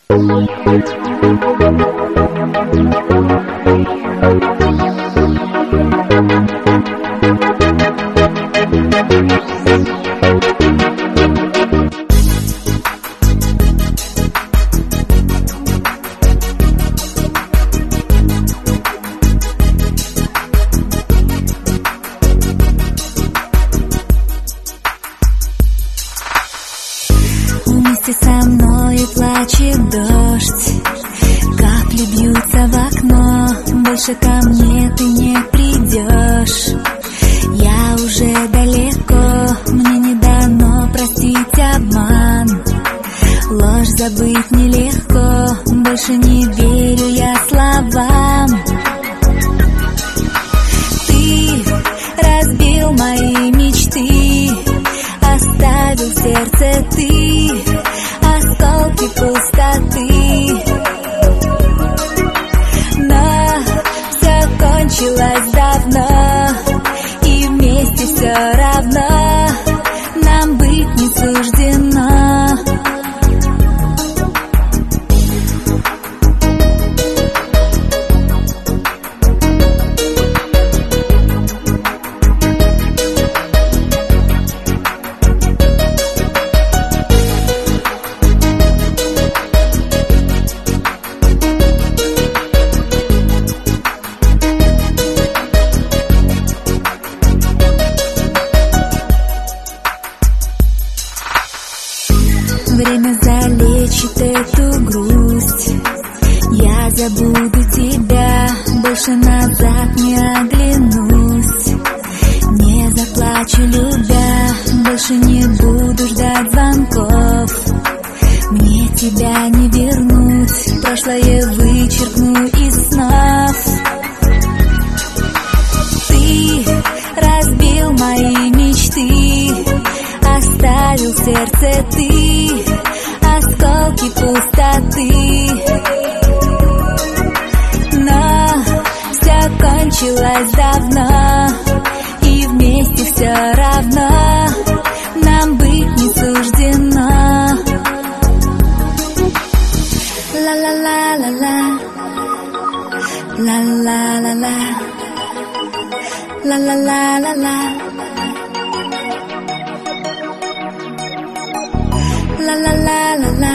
Вместе со мной плачет дождь, капли бьются в окно. Больше ко мне ты не придешь, я уже далеко. Мне не дано простить обман, ложь забыть нелегко. Больше не верю я словам. Ты разбил мои мечты, оставил в сердце ты осколки пустоты. Но все кончилось давно, и вместе все равно нам быть не суждено. Время залечит эту грусть, я забуду тебя, больше назад не оглянусь. Не заплачу, любя, больше не буду ждать звонков. Мне тебя не вернуть, прошлое вычеркну из снов. Ты разбил мои мечты, оставил в сердце ты осколки пустоты. Но все кончилось давно, и вместе все равно нам быть не суждено. Ла-ла-ла-ла-ла, ла-ла-ла-ла, ла-ла-ла-ла-ла, ла-ла-ла-ла-ла,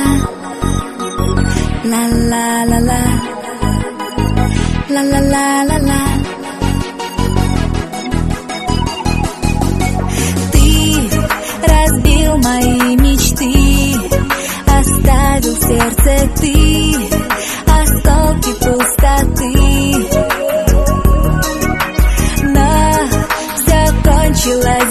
ла-ла-ла-ла, ла-ла-ла-ла-ла. Ты разбил мои мечты, оставил в сердце ты осколки пустоты. Но все кончилось